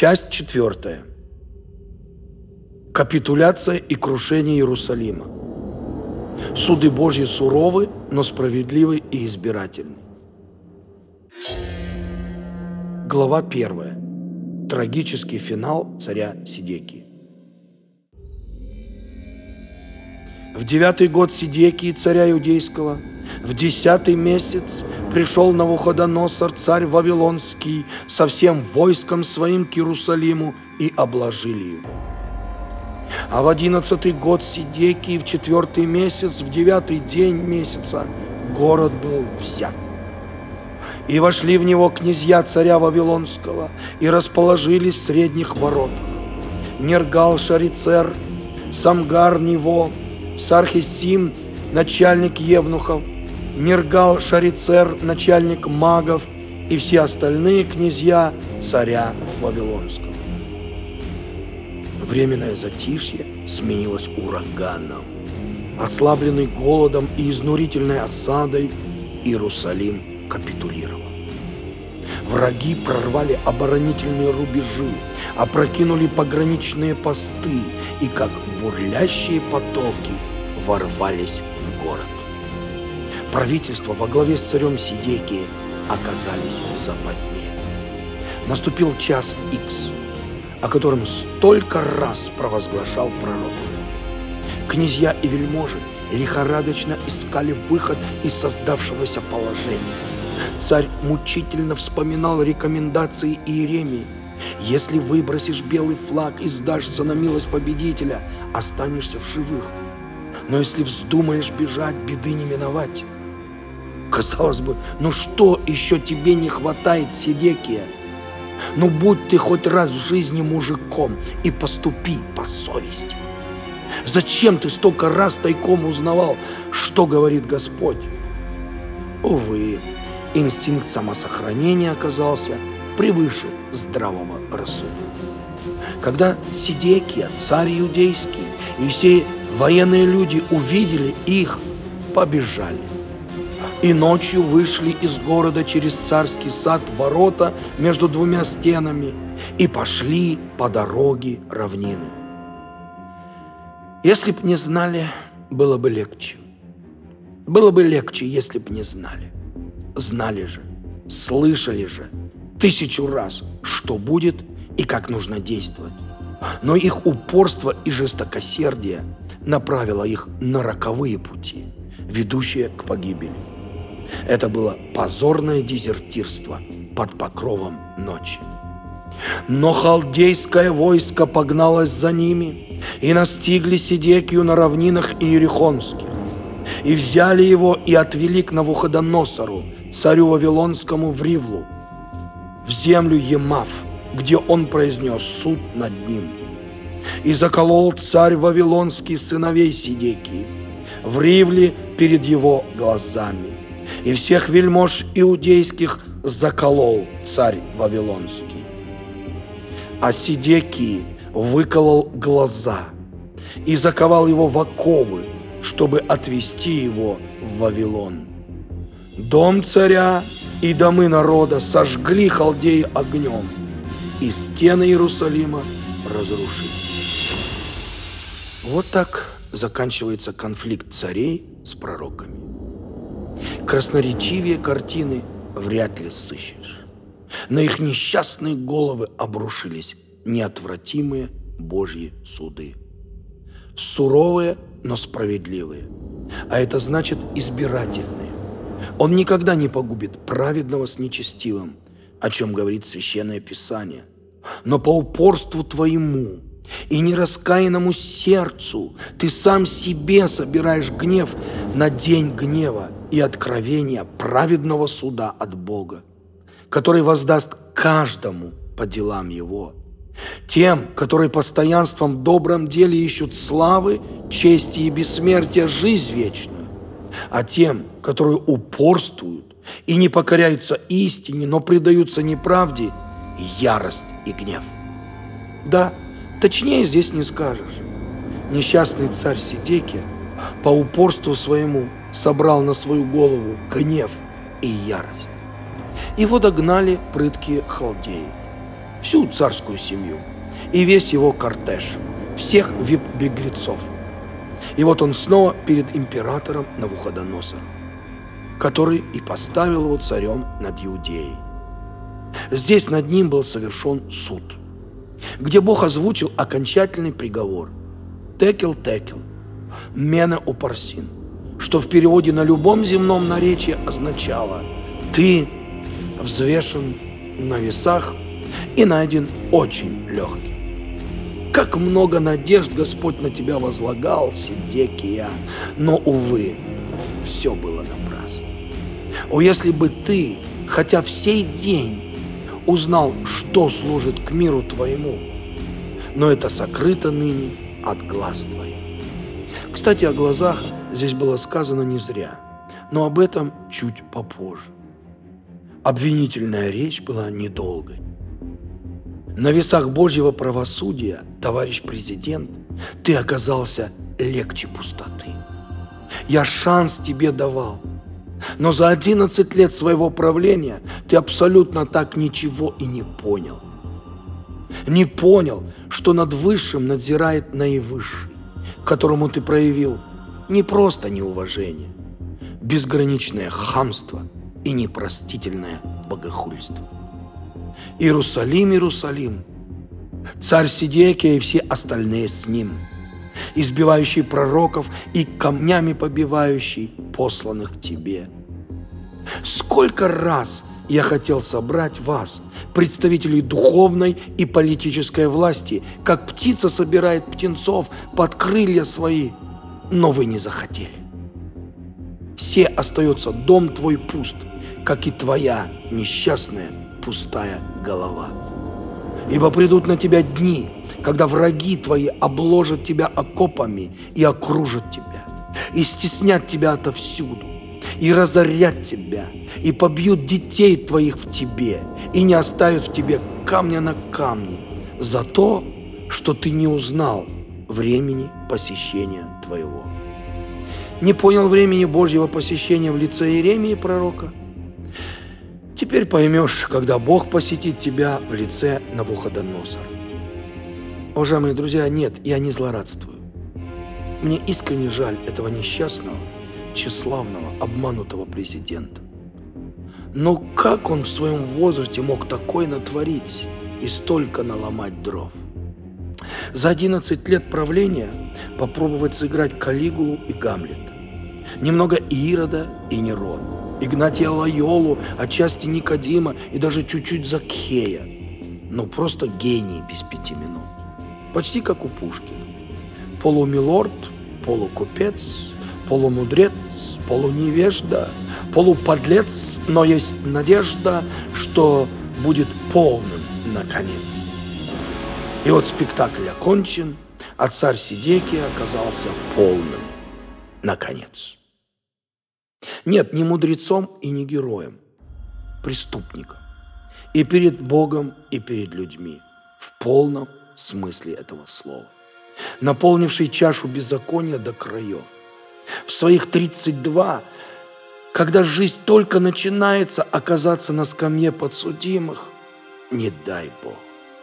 Часть 4. Капитуляция и крушение Иерусалима. Суды Божьи суровы, но справедливы и избирательны. Глава 1. Трагический финал царя Сидекии. В 9-й год Сидекии, царя Иудейского, в 10-й месяц пришел Навуходоносор, царь Вавилонский, со всем войском своим к Иерусалиму и обложили его. А в 11-й год Сидекии, в 4-й месяц, в 9-й день месяца, город был взят. И вошли в него князья царя Вавилонского и расположились в средних воротах. Нергал-Шарицер, Самгар-Нево, Сархисим, начальник евнухов, Нергал-Шарицер, начальник магов, и все остальные князья царя Вавилонского. Временное затишье сменилось ураганом. Ослабленный голодом и изнурительной осадой, Иерусалим капитулировал. Враги прорвали оборонительные рубежи, опрокинули пограничные посты и, как бурлящие потоки, ворвались в город. Правительство во главе с царем Сидекией оказались в западне. Наступил час Икс, о котором столько раз провозглашал пророк. Князья и вельможи лихорадочно искали выход из создавшегося положения. Царь мучительно вспоминал рекомендации Иеремии. Если выбросишь белый флаг и сдашься на милость победителя, останешься в живых. Но если вздумаешь бежать, беды не миновать. Казалось бы, ну что еще тебе не хватает, Сидекия? Ну будь ты хоть раз в жизни мужиком и поступи по совести. Зачем ты столько раз тайком узнавал, что говорит Господь? Увы, инстинкт самосохранения оказался превыше здравого рассудка. Когда Сидекия, царь иудейский, и все военные люди увидели их, побежали. И ночью вышли из города через царский сад в ворота между двумя стенами и пошли по дороге равнины. Если б не знали, было бы легче. Было бы легче, если б не знали. Знали же, слышали же 1000 раз, что будет и как нужно действовать. Но их упорство и жестокосердие направило их на роковые пути, ведущие к погибели. Это было позорное дезертирство под покровом ночи. Но халдейское войско погналось за ними и настигли Сидекию на равнинах Иерихонских, и взяли его и отвели к Навуходоносору, царю Вавилонскому, в Ривлу, в землю Емав, где он произнес суд над ним. И заколол царь Вавилонский сыновей Сидекии в Ривле перед его глазами, и всех вельмож иудейских заколол царь Вавилонский. А Сидекии выколол глаза и заковал его в оковы, чтобы отвести его в Вавилон. Дом царя и домы народа сожгли халдеи огнем, и стены Иерусалима разрушили. Вот так заканчивается конфликт царей с пророками. Красноречивее картины вряд ли сыщешь. На их несчастные головы обрушились неотвратимые Божьи суды. Суровые, но справедливые. А это значит избирательные. Он никогда не погубит праведного с нечестивым, о чем говорит Священное Писание. Но по упорству твоему и нераскаянному сердцу ты сам себе собираешь гнев на день гнева и откровения праведного суда от Бога, который воздаст каждому по делам его. Тем, которые постоянством в добром деле ищут славы, чести и бессмертия, жизнь вечную, а тем, которые упорствуют и не покоряются истине, но предаются неправде, ярость и гнев. Да, точнее здесь не скажешь. Несчастный царь Сидекия по упорству своему собрал на свою голову гнев и ярость. Его догнали прыткие халдеи. всю царскую семью и весь его кортеж, всех вип-беглецов. И вот он снова перед императором Навуходоносором, который и поставил его царем над Иудеей. Здесь над ним был совершен суд, где Бог озвучил окончательный приговор «Текел-текел, мене упарсин», что в переводе на любом земном наречии означало «ты взвешен на весах и найден очень легким». Как много надежд Господь на тебя возлагал, Сидекия, но, увы, все было напрасно. О, если бы ты, хотя в сей день, узнал, что служит к миру твоему, но это сокрыто ныне от глаз твоих. Кстати, о глазах здесь было сказано не зря, но об этом чуть попозже. Обвинительная речь была недолгой. На весах Божьего правосудия, товарищ президент, ты оказался легче пустоты. Я шанс тебе давал, но за 11 лет своего правления ты абсолютно так ничего и не понял. Не понял, что над высшим надзирает наивысший, которому ты проявил не просто неуважение, безграничное хамство и непростительное богохульство. Иерусалим, Иерусалим, царь Сидекия и все остальные с ним, избивающий пророков и камнями побивающий посланных тебе. Сколько раз я хотел собрать вас, представителей духовной и политической власти, как птица собирает птенцов под крылья свои, но вы не захотели. Все остается дом твой пуст, как и твоя несчастная пустая голова. Ибо придут на тебя дни, когда враги твои обложат тебя окопами и окружат тебя, и стеснят тебя отовсюду, и разорят тебя, и побьют детей твоих в тебе, и не оставят в тебе камня на камне за то, что ты не узнал времени посещения твоего. Не понял времени Божьего посещения в лице Иеремии пророка? Теперь поймешь, когда Бог посетит тебя в лице Навуходоносора. Уважаемые друзья, нет, я не злорадствую. Мне искренне жаль этого несчастного, тщеславного, обманутого президента. Но как он в своем возрасте мог такое натворить и столько наломать дров? За 11 лет правления попробовать сыграть Калигулу и Гамлета, немного Ирода и Нерона, Игнатия Лойолу, отчасти Никодима и даже чуть-чуть Закхея. Ну, просто гений без 5 минут. Почти как у Пушкина. Полумилорд, полукупец, полумудрец, полуневежда, полуподлец, но есть надежда, что будет полным наконец. И вот спектакль окончен, а царь Сидекия оказался полным наконец. Нет, не мудрецом и не героем, преступником. И перед Богом, и перед людьми. В полном смысле этого слова. Наполнивший чашу беззакония до краев. В своих 32, когда жизнь только начинается, оказаться на скамье подсудимых, не дай Бог.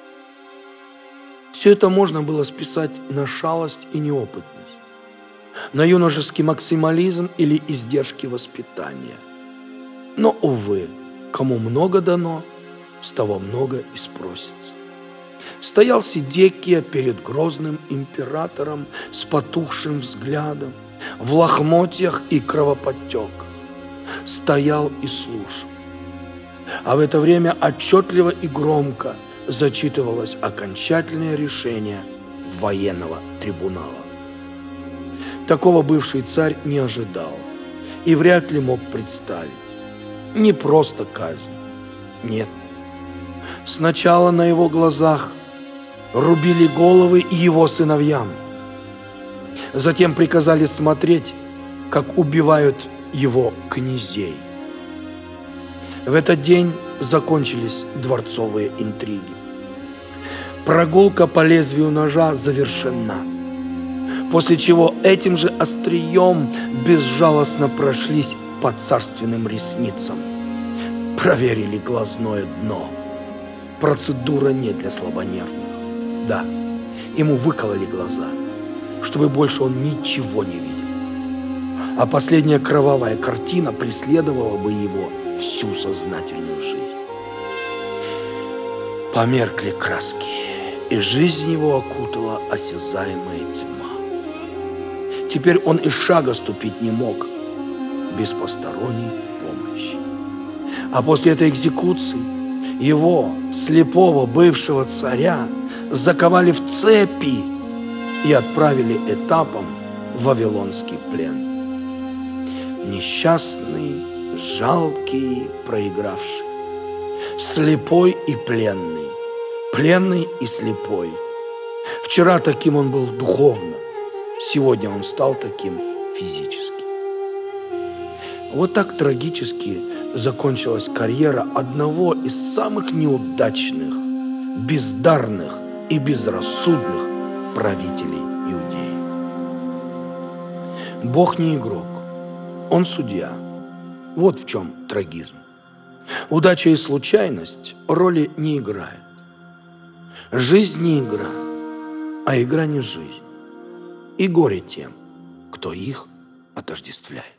Все это можно было списать на шалость и неопытность, на юношеский максимализм или издержки воспитания. Но, увы, кому много дано, с того много и спросится. Стоял Сидекия перед грозным императором с потухшим взглядом, в лохмотьях и кровоподтеках. Стоял и слушал. А в это время отчетливо и громко зачитывалось окончательное решение военного трибунала. Такого бывший царь не ожидал и вряд ли мог представить. Не просто казнь. Нет. Сначала на его глазах рубили головы его сыновьям. Затем приказали смотреть, как убивают его князей. В этот день закончились дворцовые интриги. Прогулка по лезвию ножа завершена, после чего этим же острием безжалостно прошлись по царственным ресницам, проверили глазное дно. процедура не для слабонервных. Да, ему выкололи глаза, чтобы больше он ничего не видел. А последняя кровавая картина преследовала бы его всю сознательную жизнь. Померкли краски, и жизнь его окутала осязаемая тьма. Теперь он и шага ступить не мог без посторонней помощи. А после этой экзекуции его, слепого бывшего царя, заковали в цепи и отправили этапом в вавилонский плен. Несчастный, жалкий, проигравший, слепой и пленный, пленный и слепой. Вчера таким он был духовно, сегодня он стал таким физически. Вот так трагически закончилась карьера одного из самых неудачных, бездарных и безрассудных правителей Иудеи. Бог не игрок, Он судья. Вот в чем трагизм. Удача и случайность роли не играют. Жизнь не игра, а игра не жизнь. И горе тем, кто их отождествляет.